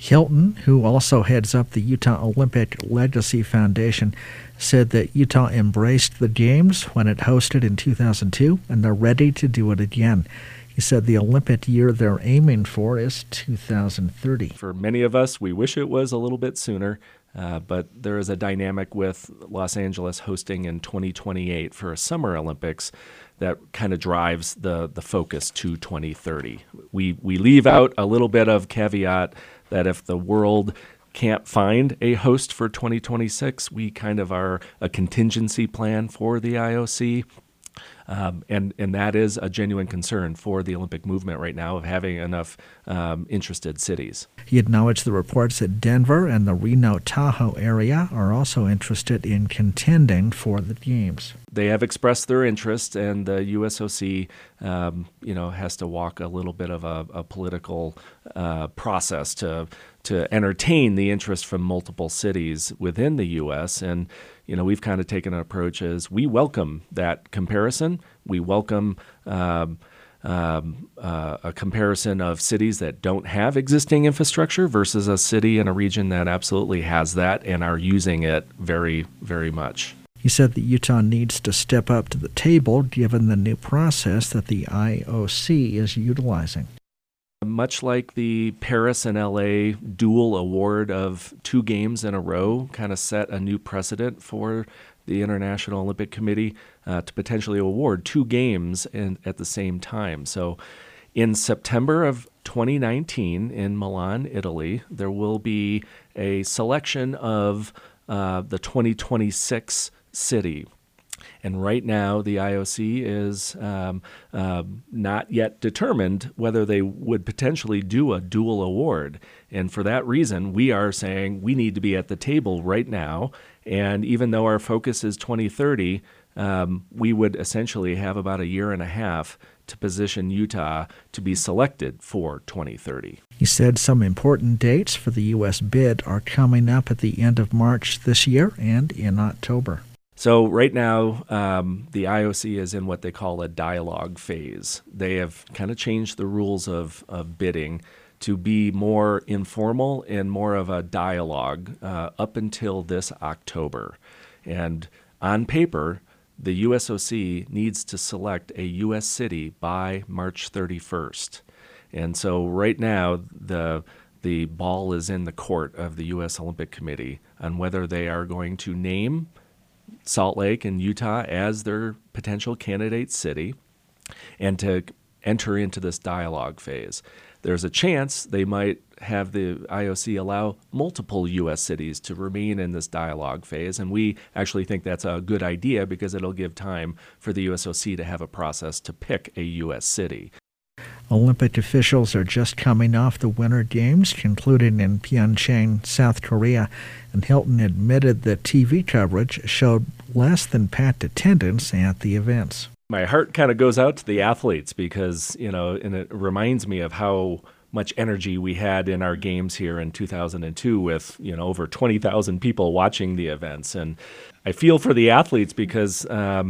Hilton, who also heads up the Utah Olympic Legacy Foundation, said that Utah embraced the Games when it hosted in 2002, and they're ready to do it again. He said the Olympic year they're aiming for is 2030. For many of us, we wish it was a little bit sooner, but there is a dynamic with Los Angeles hosting in 2028 for a Summer Olympics that kind of drives the focus to 2030. We leave out a little bit of caveat that if the world can't find a host for 2026, we kind of are a contingency plan for the IOC. And that is a genuine concern for the Olympic movement right now of having enough interested cities. He acknowledged the reports that Denver and the Reno-Tahoe area are also interested in contending for the Games. They have expressed their interest, and the USOC, has to walk a little bit of a political process to entertain the interest from multiple cities within the U.S. And we've kind of taken an approach as we welcome that comparison. We welcome a comparison of cities that don't have existing infrastructure versus a city in a region that absolutely has that and are using it very, very much. He said that Utah needs to step up to the table given the new process that the IOC is utilizing. Much like the Paris and LA dual award of 2 games in a row kind of set a new precedent for the International Olympic Committee to potentially award 2 games at the same time. So in September of 2019 in Milan, Italy, there will be a selection of the 2026 city. And right now, the IOC is not yet determined whether they would potentially do a dual award. And for that reason, we are saying we need to be at the table right now. And even though our focus is 2030, we would essentially have about a year and a half to position Utah to be selected for 2030. He said some important dates for the U.S. bid are coming up at the end of March this year and in October. So right now, the IOC is in what they call a dialogue phase. They have kind of changed the rules of bidding to be more informal and more of a dialogue up until this October. And on paper, the USOC needs to select a U.S. city by March 31st. And so right now, the ball is in the court of the U.S. Olympic Committee on whether they are going to name Salt Lake and Utah as their potential candidate city and to enter into this dialogue phase. There's a chance they might have the IOC allow multiple U.S. cities to remain in this dialogue phase, and we actually think that's a good idea because it'll give time for the USOC to have a process to pick a U.S. city. Olympic officials are just coming off the Winter Games, concluding in Pyeongchang, South Korea, and Hilton admitted that TV coverage showed less than packed attendance at the events. My heart kind of goes out to the athletes because, and it reminds me of how much energy we had in our games here in 2002 with, over 20,000 people watching the events. And I feel for the athletes because,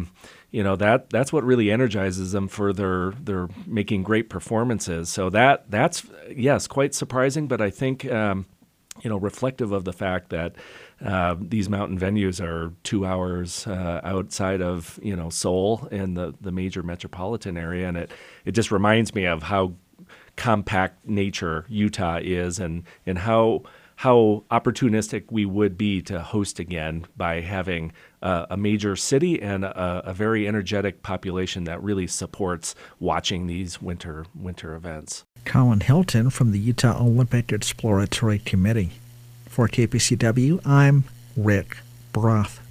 that's what really energizes them for their making great performances. So that's, yes, quite surprising, but I think, reflective of the fact that these mountain venues are 2 hours outside of, Seoul and the major metropolitan area. And it just reminds me of how compact nature Utah is and how opportunistic we would be to host again by having a major city and a very energetic population that really supports watching these winter events. Colin Hilton from the Utah Olympic Exploratory Committee. For KPCW, I'm Rick Broth.